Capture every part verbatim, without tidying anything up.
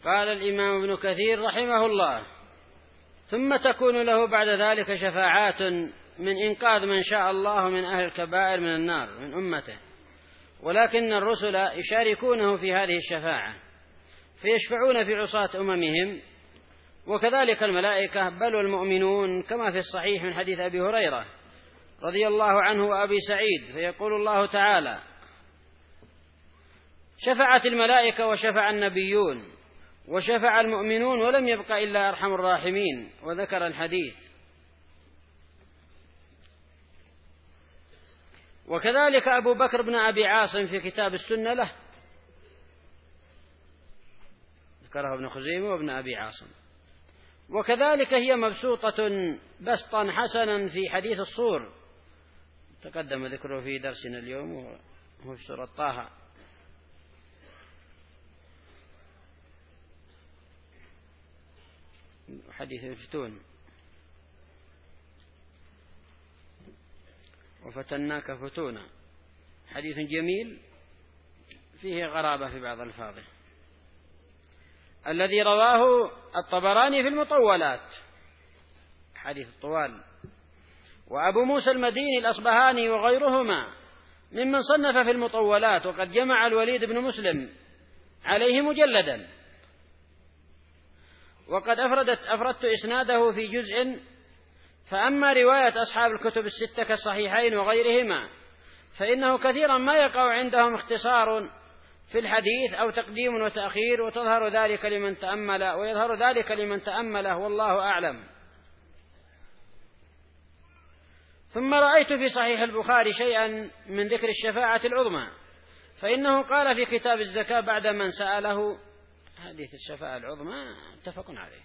قال الإمام ابن كثير رحمه الله: ثم تكون له بعد ذلك شفاعات من إنقاذ من شاء الله من أهل الكبائر من النار من أمته، ولكن الرسل يشاركونه في هذه الشفاعة فيشفعون في عصاة أممهم، وكذلك الملائكة بل والمؤمنون، كما في الصحيح من حديث أبي هريرة رضي الله عنه وأبي سعيد، فيقول الله تعالى: شفعت الملائكة وشفع النبيون وشفع المؤمنون ولم يبق إلا أرحم الراحمين، وذكر الحديث. وكذلك أبو بكر بن أبي عاصم في كتاب السنة له، ذكره ابن خزيمة وابن أبي عاصم. وكذلك هي مبسوطة بسطا حسنا في حديث الصور، تقدم ذكره في درسنا اليوم وهو في سورة طه. حديث الفتون: وفتناك فتونا، حديث جميل فيه غرابة في بعض الفاظه، الذي رواه الطبراني في المطولات، حديث الطوال. وأبو موسى المديني الأصبهاني وغيرهما ممن صنف في المطولات، وقد جمع الوليد بن مسلم عليه مجلدا، وقد أفردت أفردت إسناده في جزء. فأما رواية أصحاب الكتب الستة كالصحيحين وغيرهما فإنه كثيرا ما يقع عندهم اختصار في الحديث أو تقديم وتأخير، وتظهر ذلك لمن تأمل ويظهر ذلك لمن تأمله، والله أعلم. ثم رأيت في صحيح البخاري شيئا من ذكر الشفاعة العظمى، فإنه قال في كتاب الزكاة بعد من سأله حديث الشفاعة العظمى متفق عليه،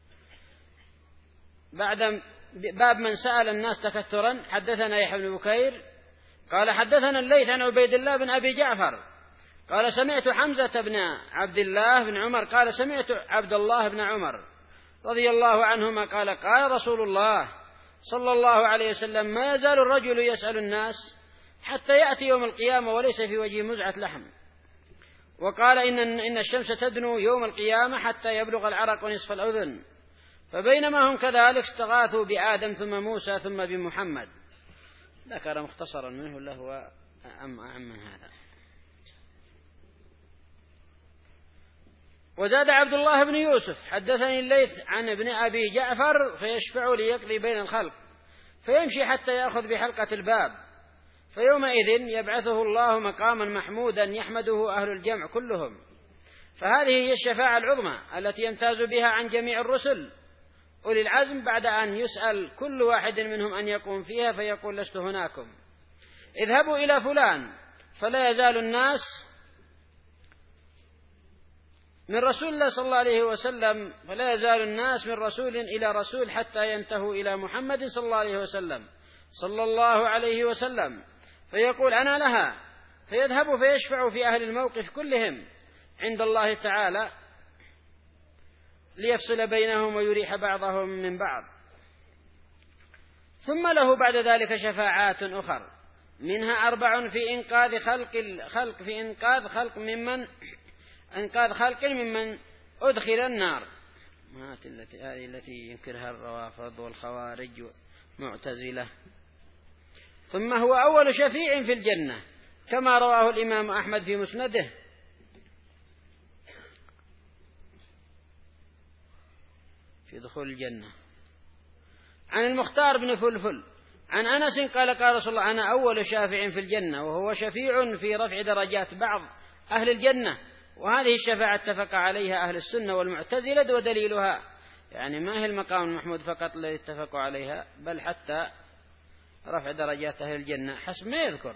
بعد باب من سأل الناس تكثرا: حدثنا يحيى بن بكير قال حدثنا الليث عن عبيد الله بن أبي جعفر قال سمعت حمزة بن عبد الله بن عمر قال سمعت عبد الله بن عمر رضي الله عنهما قال قال رسول الله صلى الله عليه وسلم: ما يزال الرجل يسأل الناس حتى يأتي يوم القيامة وليس في وجهه مزعة لحم. وقال إن, إن الشمس تدنو يوم القيامة حتى يبلغ العرق نصف الأذن. فبينما هم كذلك استغاثوا بآدم ثم موسى ثم بمحمد. ذكر مختصرا منه له أعم أعم من هذا. وزاد عبد الله بن يوسف: حدثني الليث عن ابن أبي جعفر فيشفع ليقضي بين الخلق فيمشي حتى يأخذ بحلقة الباب، فيومئذ يبعثه الله مقاما محمودا يحمده أهل الجمع كلهم. فهذه هي الشفاعة العظمى التي يمتاز بها عن جميع الرسل أولي العزم، بعد أن يسأل كل واحد منهم أن يقوم فيها فيقول: لست هناكم. اذهبوا إلى فلان فلا يزال الناس من رسول الله صلى الله عليه وسلم فلا يزال الناس من رسول إلى رسول حتى ينتهوا إلى محمد صلى الله عليه وسلم صلى الله عليه وسلم، فيقول: أنا لها، فيذهب فيشفع في أهل الموقف كلهم عند الله تعالى ليفصل بينهم ويريح بعضهم من بعض. ثم له بعد ذلك شفاعات أخر، منها أربع في إنقاذ خلق الخلق في إنقاذ خلق ممن إنقاذ خلق ممن أدخل النار، هذه التي ينكرها الروافض والخوارج والمعتزلة. ثم هو أول شفيع في الجنة كما رواه الإمام أحمد في مسنده في دخول الجنة عن المختار بن فلفل عن أنس قال قال رسول الله: أنا أول شافع في الجنة، وهو شفيع في رفع درجات بعض أهل الجنة. وهذه الشفاعة اتفق عليها أهل السنة والمعتزلة، ودليلها يعني ما هي المقام المحمود فقط الذي اتفقوا عليها، بل حتى رفع درجات أهل الجنة حسب ما يذكر.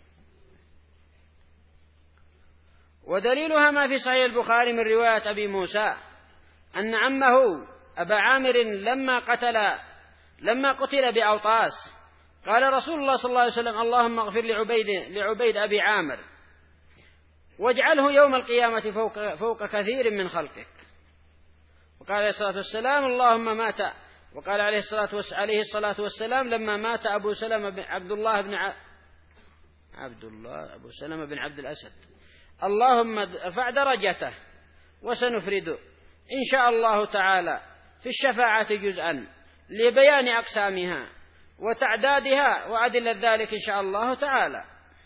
ودليلها ما في صحيح البخاري من رواية أبي موسى أن عمه أبا عامر لما قتل لما قتل بأوطاس قال رسول الله صلى الله عليه وسلم: اللهم اغفر لعبيد لعبيد أبي عامر واجعله يوم القيامة فوق, فوق كثير من خلقك. وقال عليه الصلاة والسلام: اللهم مات وقال عليه الصلاة والسلام, عليه الصلاة والسلام لما مات أبو سلمة بن عبد الله بن ع... عبد الله أبو سلمة بن عبد الأسد: اللهم ارفع درجته وسنفرد إن شاء الله تعالى في الشفاعة جزءا لبيان أقسامها وتعدادها وأدلة ذلك إن شاء الله تعالى.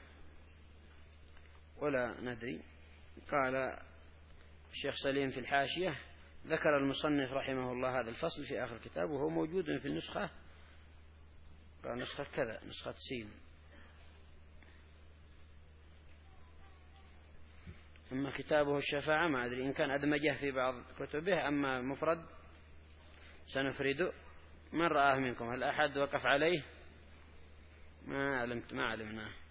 ولا ندري. قال الشيخ سليم في الحاشية: ذكر المصنف رحمه الله هذا الفصل في آخر كتابه وهو موجود في النسخة، قال نسخة كذا، نسخة سين. أما كتابه الشفاعة ما أدري إن كان أدمجه في بعض كتبه، أما مفرد سنفرده. من رآه منكم؟ هل أحد وقف عليه؟ ما علمت ما علمناه.